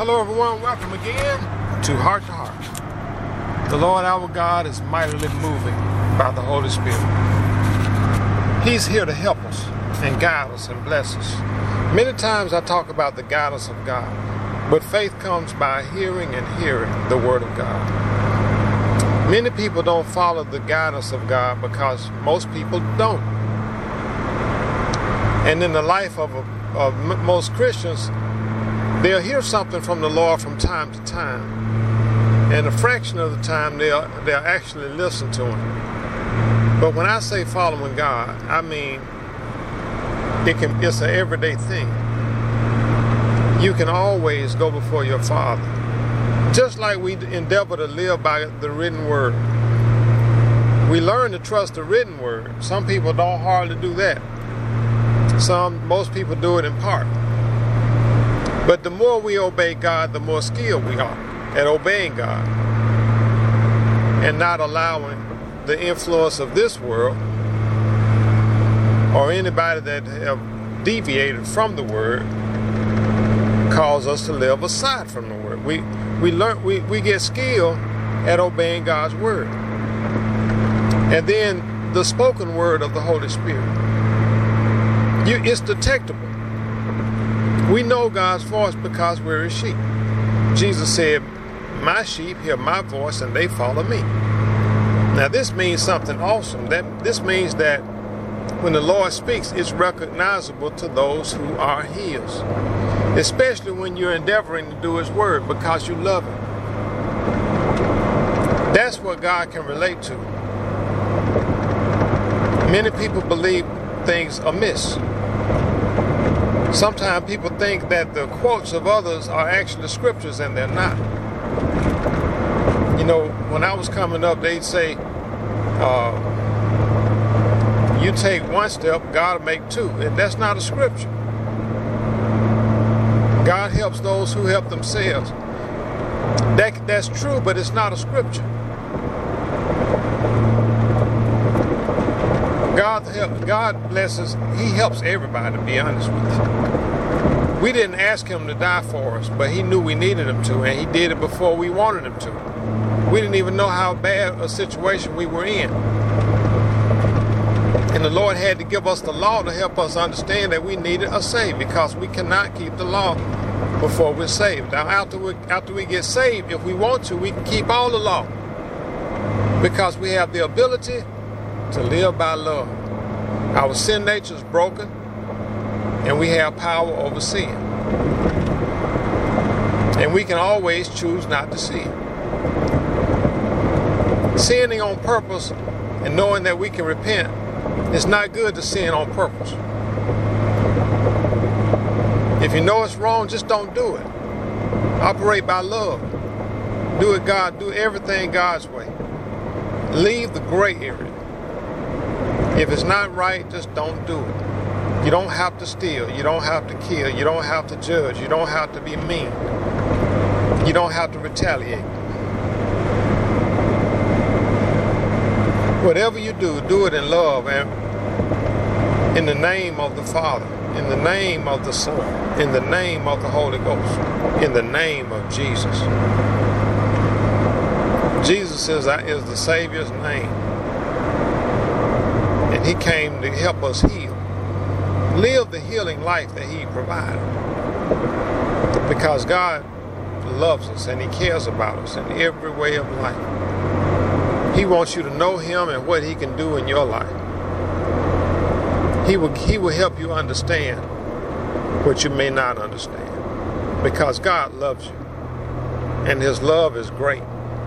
Hello everyone, welcome again to Heart to Heart. The Lord our God is mightily moving by the Holy Spirit. He's here to help us and guide us and bless us. Many times I talk about the guidance of God, but faith comes by hearing and hearing the Word of God. Many people don't follow the guidance of God because most people don't. And in the life of most Christians, they'll hear something from the Lord from time to time, and a fraction of the time they'll actually listen to Him. But when I say following God, I mean it's an everyday thing. You can always go before your Father, just like we endeavor to live by the written Word. We learn to trust the written Word. Some people don't hardly do that. Most people do it in part. But the more we obey God, the more skilled we are at obeying God and not allowing the influence of this world or anybody that have deviated from the Word cause us to live aside from the Word. We get skilled at obeying God's Word. And then the spoken word of the Holy Spirit. It's detectable. We know God's voice because we're His sheep. Jesus said, "My sheep hear my voice and they follow me." Now this means something awesome. This means that when the Lord speaks, it's recognizable to those who are His. Especially when you're endeavoring to do His word because you love Him. That's what God can relate to. Many people believe things amiss. Sometimes people think that the quotes of others are actually scriptures, and they're not. You know, when I was coming up, they'd say, you take one step, God will make two. And that's not a scripture. God helps those who help themselves. That's true, but it's not a scripture. God blesses. He helps everybody, to be honest with you. We didn't ask Him to die for us, but He knew we needed Him to, and He did it before we wanted Him to. We didn't even know how bad a situation we were in. And the Lord had to give us the law to help us understand that we needed a Savior, because we cannot keep the law before we're saved. Now, after we get saved, if we want to, we can keep all the law, because we have the ability to live by love. Our sin nature is broken, and we have power over sin. And we can always choose not to sin. Sinning on purpose and knowing that we can repent, it's not good to sin on purpose. If you know it's wrong, just don't do it. Operate by love. Do everything God's way. Leave the gray area. If it's not right, just don't do it. You don't have to steal. You don't have to kill. You don't have to judge. You don't have to be mean. You don't have to retaliate. Whatever you do, do it in love and in the name of the Father, in the name of the Son, in the name of the Holy Ghost, in the name of Jesus. Jesus is the Savior's name. And He came to help us heal. Live the healing life that He provided. Because God loves us and He cares about us in every way of life. He wants you to know Him and what He can do in your life. He will help you understand what you may not understand. Because God loves you. And His love is great.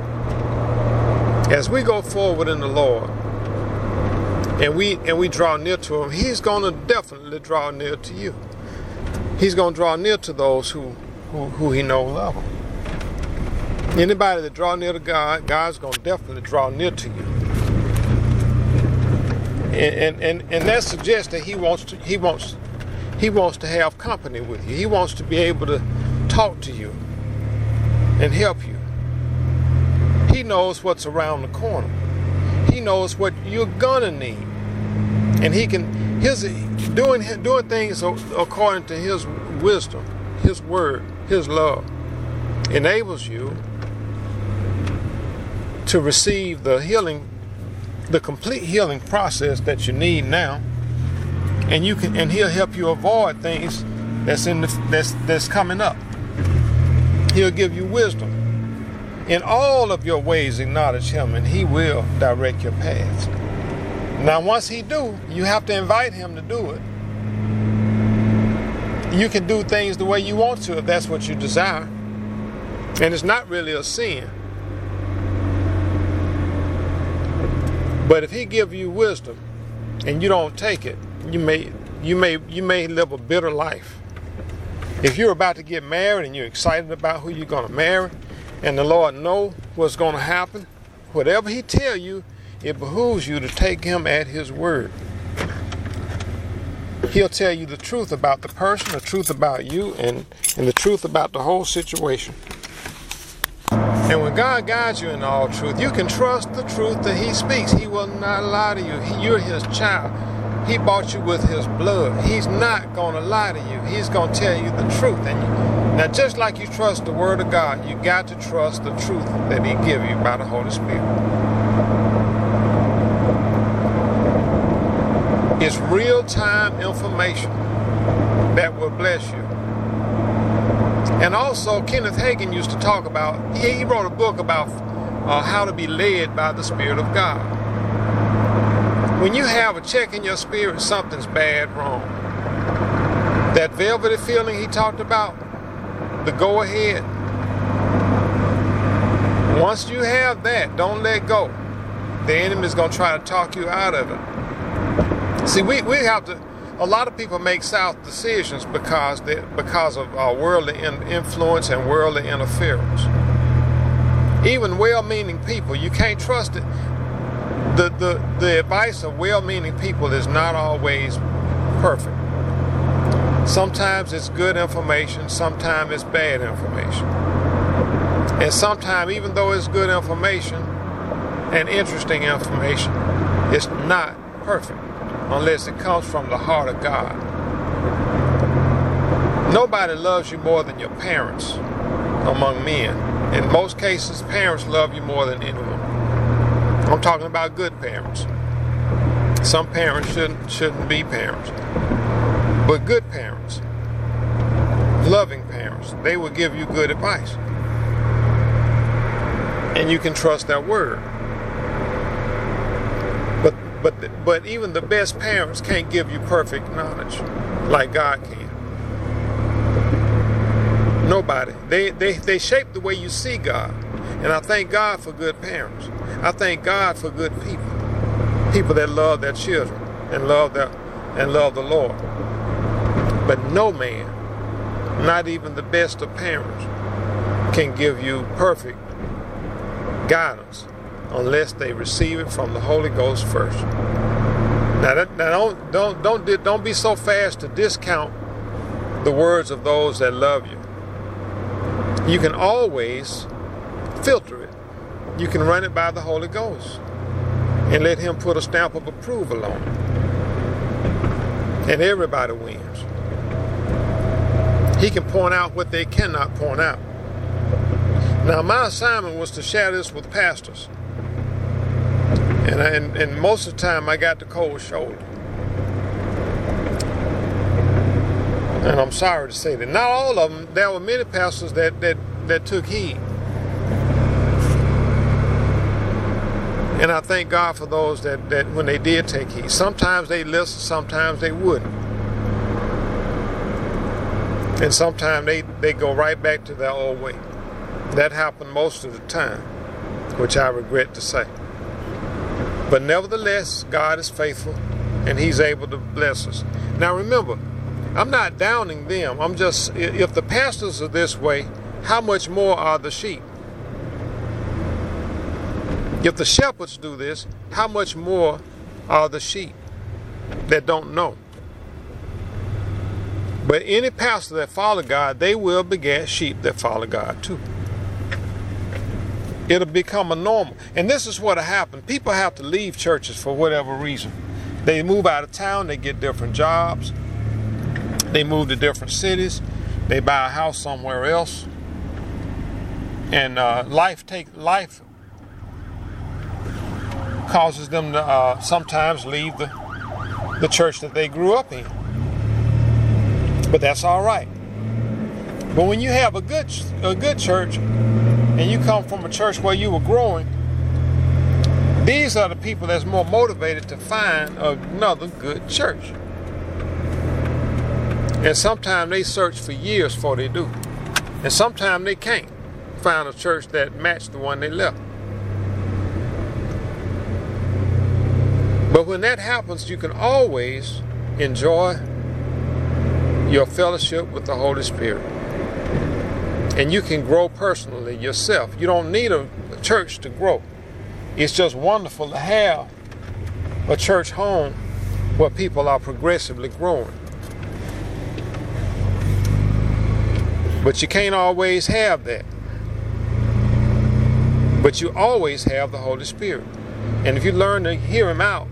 As we go forward in the Lord, and we draw near to Him, He's going to definitely draw near to you. He's going to draw near to those who He knows love Him. Anybody that draw near to God, God's going to definitely draw near to you. And that suggests that He wants to have company with you. He wants to be able to talk to you and help you. He knows what's around the corner. He knows what you're gonna need, and He can. Doing things according to His wisdom, His word, His love. enables you to receive the healing, the complete healing process that you need now, and he'll help you avoid things that's coming up. He'll give you wisdom. In all of your ways acknowledge him, and he will direct your paths. Now once he do, you have to invite him to do it. You can do things the way you want to if that's what you desire. And it's not really a sin. But if he gives you wisdom and you don't take it, you may live a bitter life. If you're about to get married and you're excited about who you're going to marry, and the Lord knows what's going to happen, whatever he tell you, it behooves you to take him at his word. He'll tell you the truth about the person, the truth about you, and the truth about the whole situation. And when God guides you in all truth, you can trust the truth that he speaks. He will not lie to you. You're his child. He bought you with his blood. He's not going to lie to you. He's going to tell you the truth. Now, just like you trust the word of God, you got to trust the truth that he give you by the Holy Spirit. It's real-time information that will bless you. And also, Kenneth Hagin used to talk about, he wrote a book about how to be led by the Spirit of God. When you have a check in your spirit, something's bad wrong. That velvety feeling he talked about, the go ahead. Once you have that, don't let go. The enemy's going to try to talk you out of it. See, we have to, a lot of people make sound decisions because of worldly influence and worldly interference. Even well-meaning people, you can't trust it. The advice of well-meaning people is not always perfect. Sometimes it's good information, sometimes it's bad information. And sometimes, even though it's good information and interesting information, it's not perfect unless it comes from the heart of God. Nobody loves you more than your parents among men. In most cases, parents love you more than anyone. I'm talking about good parents. Some parents shouldn't be parents. But good parents, loving parents, they will give you good advice. And you can trust their word. But even the best parents can't give you perfect knowledge like God can. Nobody. They shape the way you see God. And I thank God for good parents. I thank God for good people. People that love their children and love the Lord. But no man, not even the best of parents, can give you perfect guidance unless they receive it from the Holy Ghost first. Now don't be so fast to discount the words of those that love you. You can always filter it. You can run it by the Holy Ghost and let him put a stamp of approval on it. And everybody wins. He can point out what they cannot point out. Now, my assignment was to share this with pastors. And most of the time I got the cold shoulder. And I'm sorry to say that. Not all of them. There were many pastors that took heed. And I thank God for those that when they did take heed. Sometimes they listened, sometimes they wouldn't. And sometimes they go right back to their old way. That happened most of the time, which I regret to say. But nevertheless, God is faithful, and he's able to bless us. Now remember, I'm not downing them. I'm just, if the pastors are this way, how much more are the sheep? If the shepherds do this, how much more are the sheep that don't know? But any pastor that follow God, they will beget sheep that follow God too. It'll become a normal. And this is what'll happen. People have to leave churches for whatever reason. They move out of town, they get different jobs, they move to different cities, they buy a house somewhere else. and life causes them to sometimes leave the church that they grew up in. But that's all right. But when you have a good church, and you come from a church where you were growing, these are the people that's more motivated to find another good church. And sometimes they search for years before they do. And sometimes they can't find a church that matched the one they left. But when that happens, you can always enjoy your fellowship with the Holy Spirit. And you can grow personally yourself. You don't need a church to grow. It's just wonderful to have a church home where people are progressively growing. But you can't always have that. But you always have the Holy Spirit. And if you learn to hear Him out.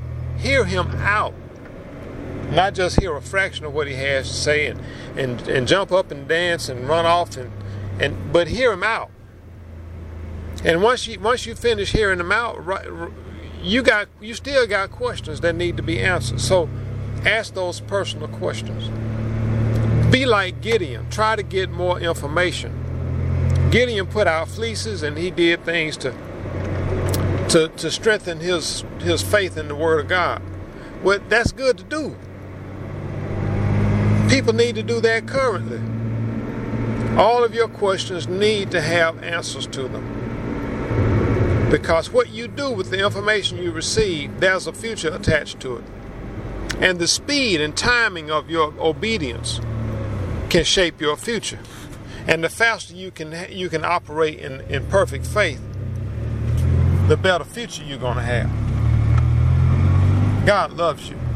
Not just hear a fraction of what He has to say and jump up and dance and run off but hear Him out. And once you finish hearing Him out, you still got questions that need to be answered. So ask those personal questions. Be like Gideon. Try to get more information. Gideon put out fleeces, and he did things to strengthen his faith in the Word of God. Well, that's good to do. People need to do that currently. All of your questions need to have answers to them. Because what you do with the information you receive, there's a future attached to it. And the speed and timing of your obedience can shape your future. And the faster you can operate in perfect faith, the better future you're going to have. God loves you.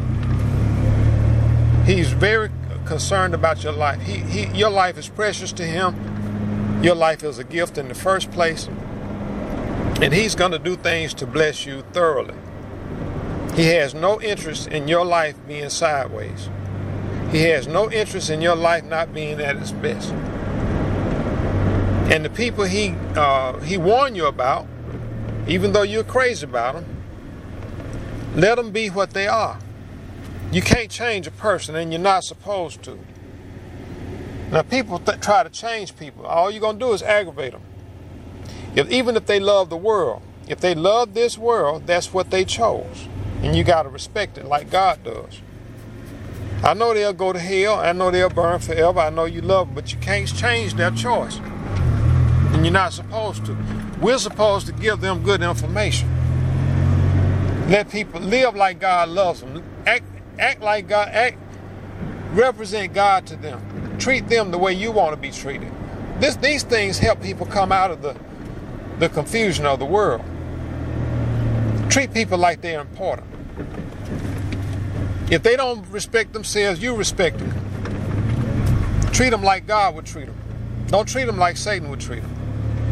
He's very concerned about your life. Your life is precious to Him. Your life is a gift in the first place. And He's going to do things to bless you thoroughly. He has no interest in your life being sideways. He has no interest in your life not being at its best. And the people He warned you about, even though you're crazy about them, let them be what they are. You can't change a person, and you're not supposed to. Now, people try to change people. All you're going to do is aggravate them. Even if they love the world, if they love this world, that's what they chose. And you got to respect it like God does. I know they'll go to hell. I know they'll burn forever. I know you love them, but you can't change their choice. And you're not supposed to. We're supposed to give them good information. Let people live like God loves them. Act like God. Represent God to them. Treat them the way you want to be treated. These things help people come out of the confusion of the world. Treat people like they're important. If they don't respect themselves, you respect them. Treat them like God would treat them. Don't treat them like Satan would treat them.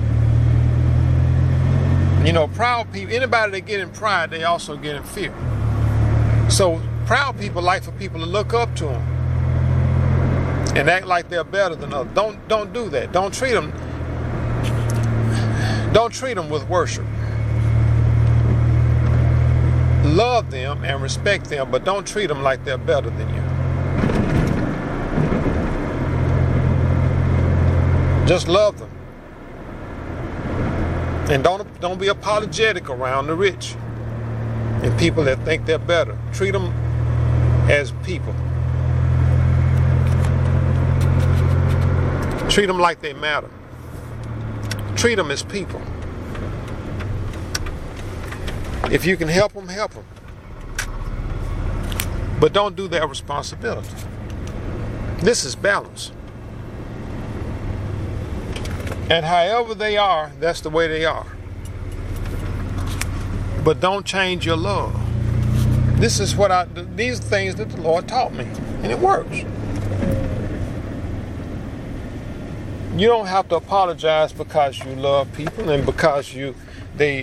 You know, proud people, anybody that get in pride, they also get in fear. So proud people like for people to look up to them and act like they're better than others. Don't do that. Don't treat them with worship. Love them and respect them, but don't treat them like they're better than you. Just love them. And don't be apologetic around the rich and people that think they're better. Treat them as people. Treat them like they matter. Treat them as people. If you can help them, help them. But don't do their responsibility. This is balance. And however they are, that's the way they are. But don't change your love. These are things that the Lord taught me, and it works. You don't have to apologize because you love people and because they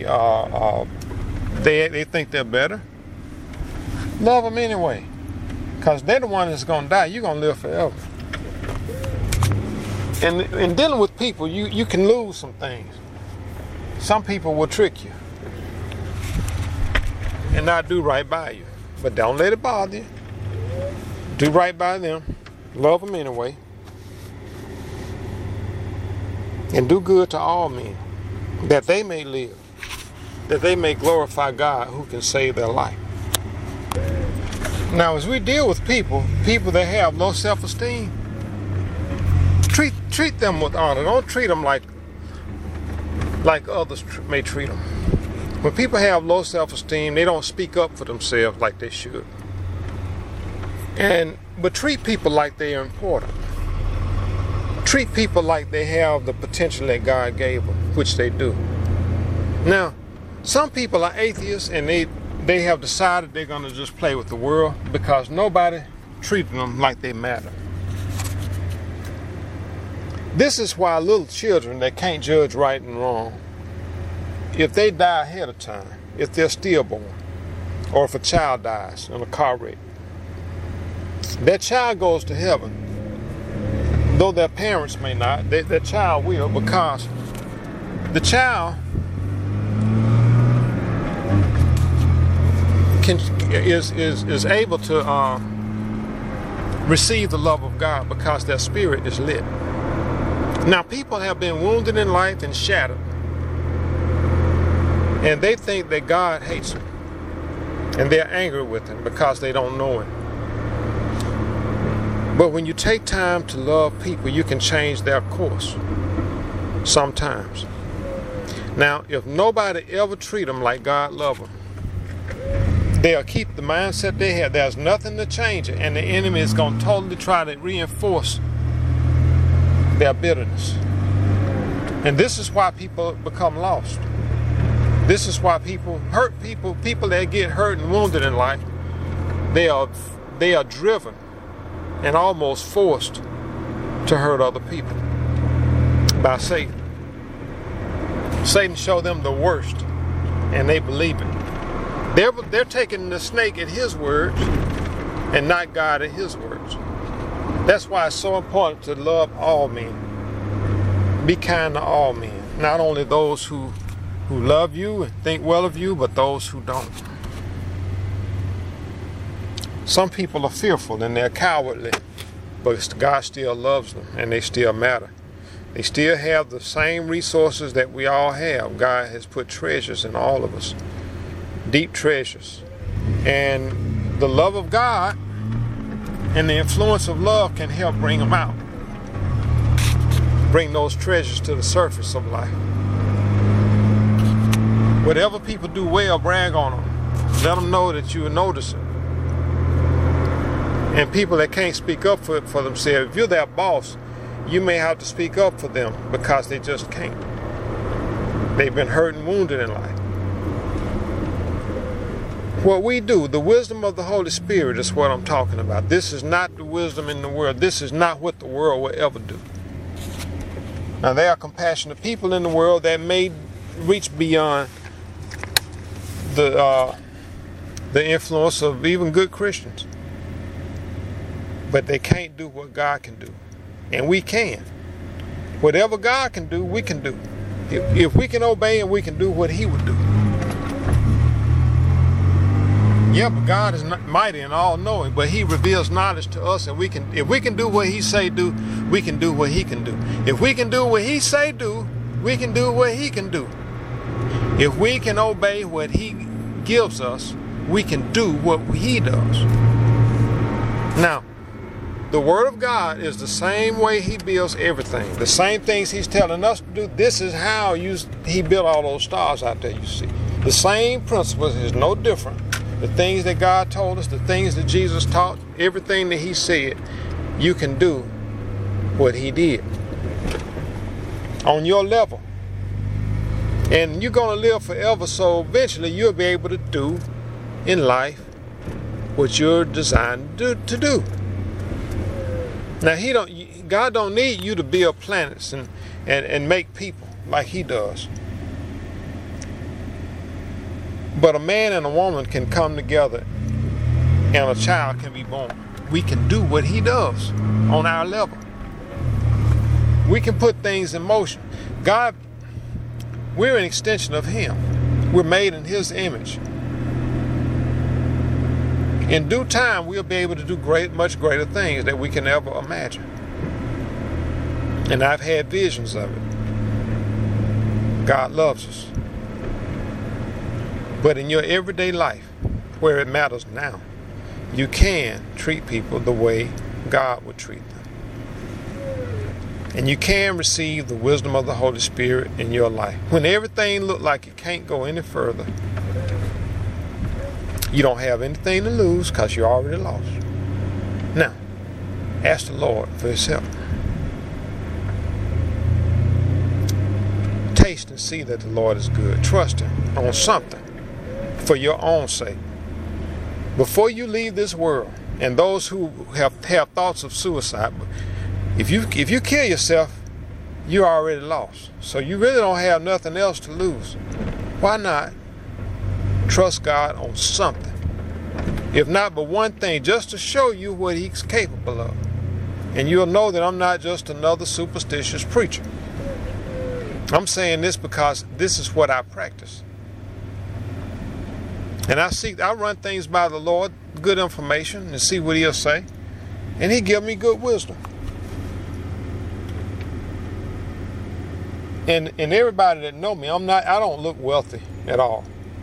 think they're better. Love them anyway, because they're the one that's going to die. You're going to live forever. And in dealing with people, you can lose some things. Some people will trick you and not do right by you. But don't let it bother you. Do right by them. Love them anyway. And do good to all men, that they may live, that they may glorify God who can save their life. Now, as we deal with people that have low self-esteem, treat them with honor. Don't treat them like others may treat them. When people have low self-esteem, they don't speak up for themselves like they should. But treat people like they are important. Treat people like they have the potential that God gave them, which they do. Now, some people are atheists and they have decided they're going to just play with the world because nobody treated them like they matter. This is why little children that can't judge right and wrong, if they die ahead of time, if they're stillborn, or if a child dies in a car wreck, that child goes to heaven. Though their parents may not, that child will, because the child is able to receive the love of God because their spirit is lit. Now, people have been wounded in life and shattered, and they think that God hates them, and they're angry with him because they don't know him. But when you take time to love people, you can change their course sometimes. Now, if nobody ever treat them like God loves them, they'll keep the mindset they have. There's nothing to change it, and the enemy is going to totally try to reinforce their bitterness. And this is why people become lost. This is why people hurt people that get hurt and wounded in life. They are driven and almost forced to hurt other people by Satan. Satan showed them the worst, and they believe it. They're taking the snake at his words and not God at his words. That's why it's so important to love all men. Be kind to all men, not only those who love you and think well of you, but those who don't. Some people are fearful and they're cowardly, but God still loves them and they still matter. They still have the same resources that we all have. God has put treasures in all of us, deep treasures. And the love of God and the influence of love can help bring them out. Bring those treasures to the surface of life. Whatever people do well, brag on them. Let them know that you notice it. And people that can't speak up for themselves, if you're their boss, you may have to speak up for them because they just can't. They've been hurt and wounded in life. What we do, the wisdom of the Holy Spirit is what I'm talking about. This is not the wisdom in the world. This is not what the world will ever do. Now, there are compassionate people in the world that may reach beyond the influence of even good Christians. But they can't do what God can do. And we can. Whatever God can do, we can do. If we can obey Him, we can do what He would do. Yeah, but God is mighty and all-knowing, but He reveals knowledge to us, and if we can do what He say do, we can do what He can do. If we can do what He say do, we can do what He can do. If we can obey what He gives us, we can do what He does. Now, the Word of God is the same way He builds everything. The same things He's telling us to do. This is how He built all those stars out there, you see. The same principles is no different. The things that God told us, the things that Jesus taught, everything that He said, you can do what He did on your level. And you're going to live forever, so eventually you'll be able to do in life what you're designed to do. Now, God don't need you to build planets and make people like He does. But a man and a woman can come together and a child can be born. We can do what He does on our level. We can put things in motion. God, we're an extension of Him. We're made in His image. In due time, we'll be able to do much greater things that we can ever imagine. And I've had visions of it. God loves us. But in your everyday life, where it matters now, you can treat people the way God would treat them. And you can receive the wisdom of the Holy Spirit in your life. When everything looks like it can't go any further, you don't have anything to lose because you're already lost. Now, ask the Lord for His help. Taste and see that the Lord is good. Trust Him on something for your own sake. Before you leave this world, and those who have thoughts of suicide, if you kill yourself, you're already lost. So you really don't have nothing else to lose. Why not trust God on something? If not but one thing, just to show you what He's capable of. And you'll know that I'm not just another superstitious preacher. I'm saying this because this is what I practice. And I run things by the Lord, good information, and see what He'll say. And He give me good wisdom. And everybody that know me, I don't look wealthy at all.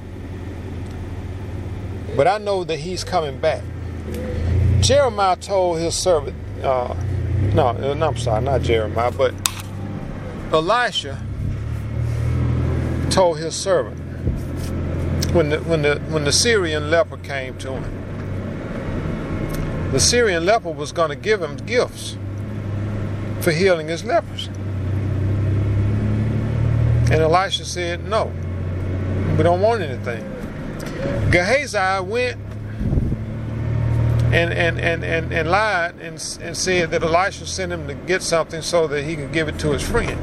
But I know that He's coming back. Jeremiah told his servant, I'm sorry, not Jeremiah, but Elisha told his servant when the Syrian leper came to him. The Syrian leper was going to give him gifts for healing his leprosy. And Elisha said, no, we don't want anything. Gehazi went and lied and said that Elisha sent him to get something so that he could give it to his friend.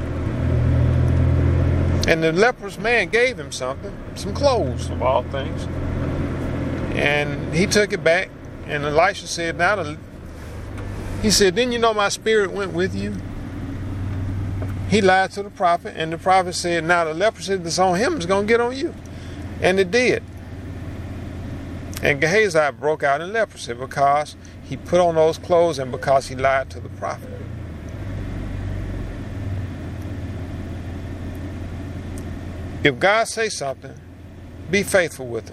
And the leprous man gave him something, some clothes of all things. And he took it back, and Elisha said, he said, didn't you know my spirit went with you? He lied to the prophet, and the prophet said, now the leprosy that's on him is going to get on you. And it did. And Gehazi broke out in leprosy because he put on those clothes and because he lied to the prophet. If God says something, be faithful with it.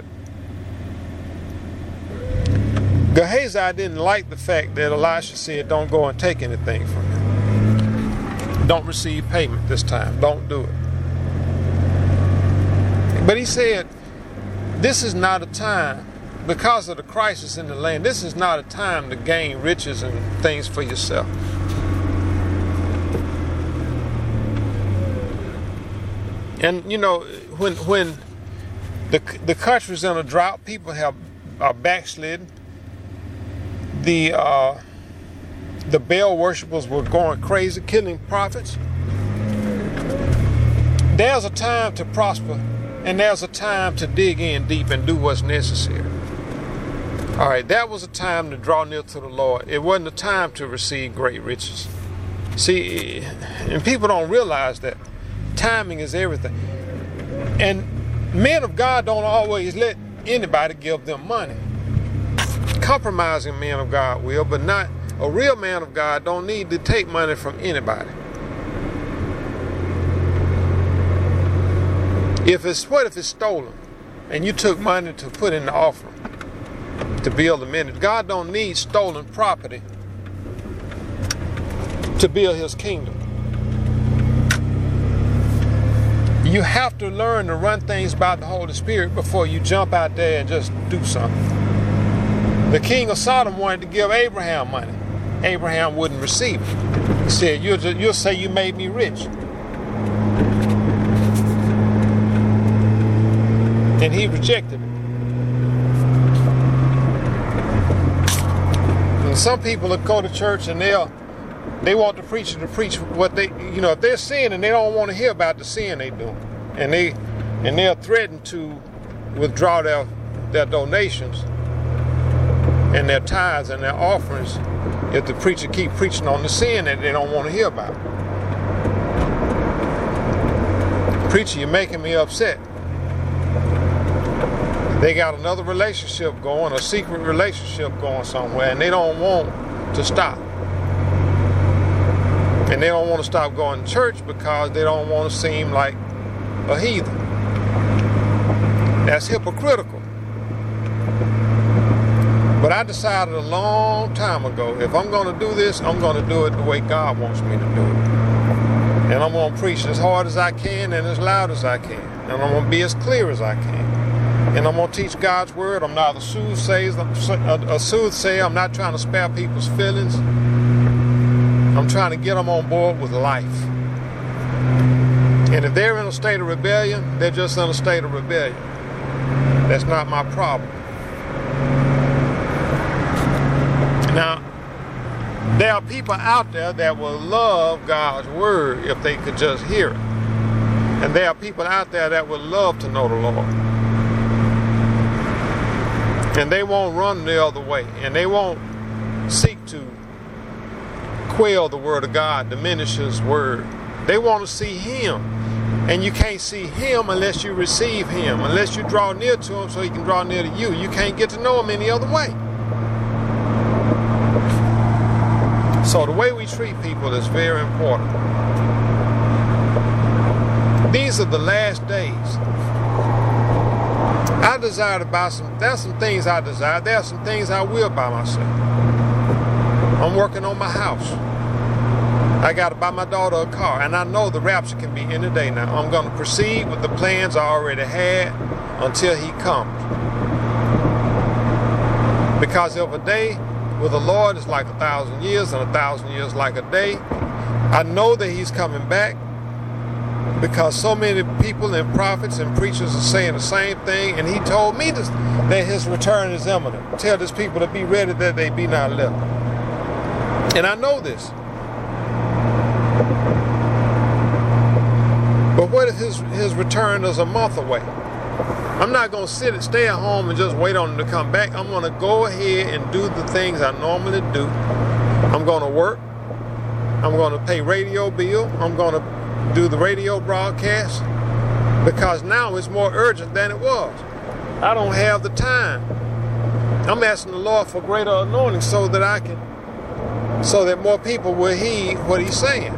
Gehazi didn't like the fact that Elisha said, don't go and take anything from him. Don't receive payment this time. Don't do it. But he said, this is not a time, because of the crisis in the land, this is not a time to gain riches and things for yourself. And you know, when the country's in a drought, people are backslidden. The Baal worshippers were going crazy, killing prophets. There's a time to prosper, and there's a time to dig in deep and do what's necessary. All right, that was a time to draw near to the Lord. It wasn't a time to receive great riches. See, and people don't realize that timing is everything. And men of God don't always let anybody give them money. Compromising men of God will, but not a real man of God don't need to take money from anybody. What if it's stolen and you took money to put in the offering to build the ministry? God don't need stolen property to build His kingdom. You have to learn to run things by the Holy Spirit before you jump out there and just do something. The king of Sodom wanted to give Abraham money. Abraham wouldn't receive it. He said, you'll say you made me rich. And he rejected it. And some people will go to church and they want the preacher to preach what they, if they're sinning, they don't want to hear about the sin they do. And they're threatened to withdraw their donations and their tithes and their offerings if the preacher keep preaching on the sin that they don't want to hear about. Preacher, you're making me upset. They got another relationship going, a secret relationship going somewhere, and they don't want to stop. And they don't want to stop going to church because they don't want to seem like a heathen. That's hypocritical. But I decided a long time ago, if I'm going to do this, I'm going to do it the way God wants me to do it. And I'm going to preach as hard as I can and as loud as I can. And I'm going to be as clear as I can. And I'm going to teach God's word. I'm not a soothsayer. I'm not trying to spare people's feelings. I'm trying to get them on board with life. And if they're in a state of rebellion, they're just in a state of rebellion. That's not my problem. Now, there are people out there that will love God's word if they could just hear it. And there are people out there that would love to know the Lord. And they won't run the other way. And they won't seek to quell the word of God, diminish his word. They want to see him. And you can't see him unless you receive him, unless you draw near to him so he can draw near to you. You can't get to know him any other way. So the way we treat people is very important. These are the last days. I desire to buy there's some things I desire. There are some things I will buy myself. I'm working on my house. I got to buy my daughter a car. And I know the rapture can be any day now. I'm going to proceed with the plans I already had until he comes. Because if a day with the Lord is like 1,000 years and 1,000 years like a day, I know that he's coming back. Because so many people and prophets and preachers are saying the same thing. And he told me this, that his return is imminent. Tell his people to be ready that they be not left. And I know this. But what if his return is a month away? I'm not going to stay at home and just wait on him to come back. I'm going to go ahead and do the things I normally do. I'm going to work. I'm going to pay radio bill. I'm going to do the radio broadcast. Because now it's more urgent than it was. I don't have the time. I'm asking the Lord for greater anointing so that more people will heed what he's saying.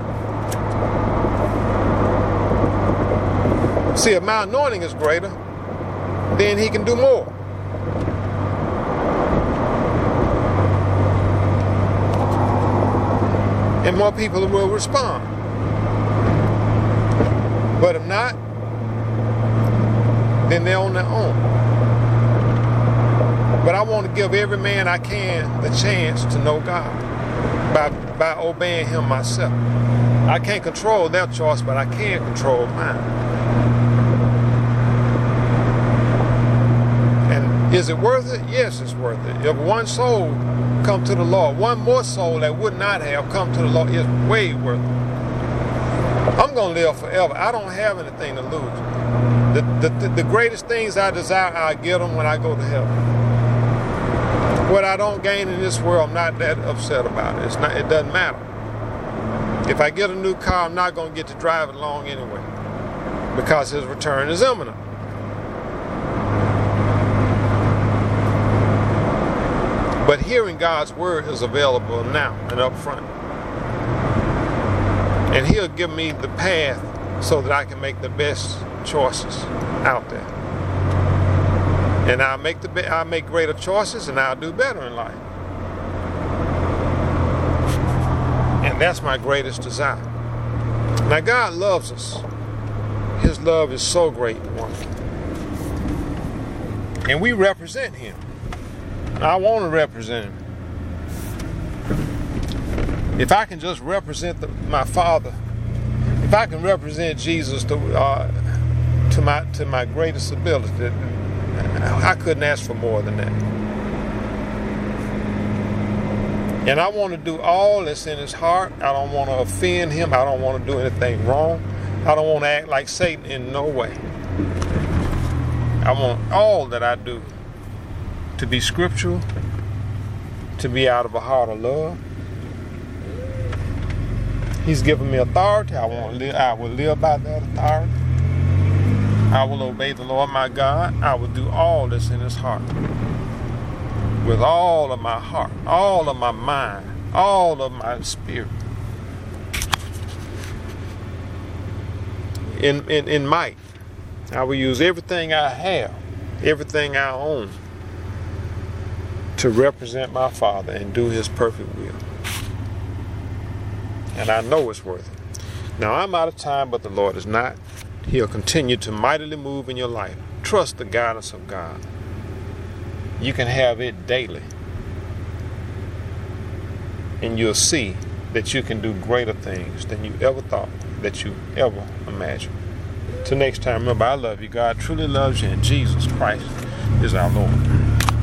See, if my anointing is greater, then he can do more. And more people will respond. But if not, then they're on their own. But I want to give every man I can the chance to know God by obeying him myself. I can't control their choice, but I can control mine. And is it worth it? Yes, it's worth it. If one soul come to the Lord, one more soul that would not have come to the Lord is way worth it. I'm going to live forever. I don't have anything to lose. The greatest things I desire, I'll get them when I go to heaven. What I don't gain in this world, I'm not that upset about it. It doesn't matter. If I get a new car, I'm not going to get to drive it long anyway, because his return is imminent. But hearing God's word is available now and up front. And he'll give me the path so that I can make the best choices out there. And I'll make greater choices, and I'll do better in life. And that's my greatest desire. Now, God loves us. His love is so great and wonderful. And we represent him. I want to represent him. If I can just represent my Father, if I can represent Jesus to my greatest ability, I couldn't ask for more than that. And I want to do all that's in his heart. I don't want to offend him. I don't want to do anything wrong. I don't want to act like Satan in no way. I want all that I do to be scriptural, to be out of a heart of love. He's given me authority. I will live by that authority. I will obey the Lord my God. I will do all that's in his heart. With all of my heart, all of my mind, all of my spirit. In might. I will use everything I have, everything I own, to represent my Father and do his perfect will. And I know it's worth it. Now I'm out of time, but the Lord is not. He'll continue to mightily move in your life. Trust the guidance of God. You can have it daily. And you'll see that you can do greater things than you ever thought, that you ever imagined. Till next time, remember, I love you. God truly loves you, and Jesus Christ is our Lord.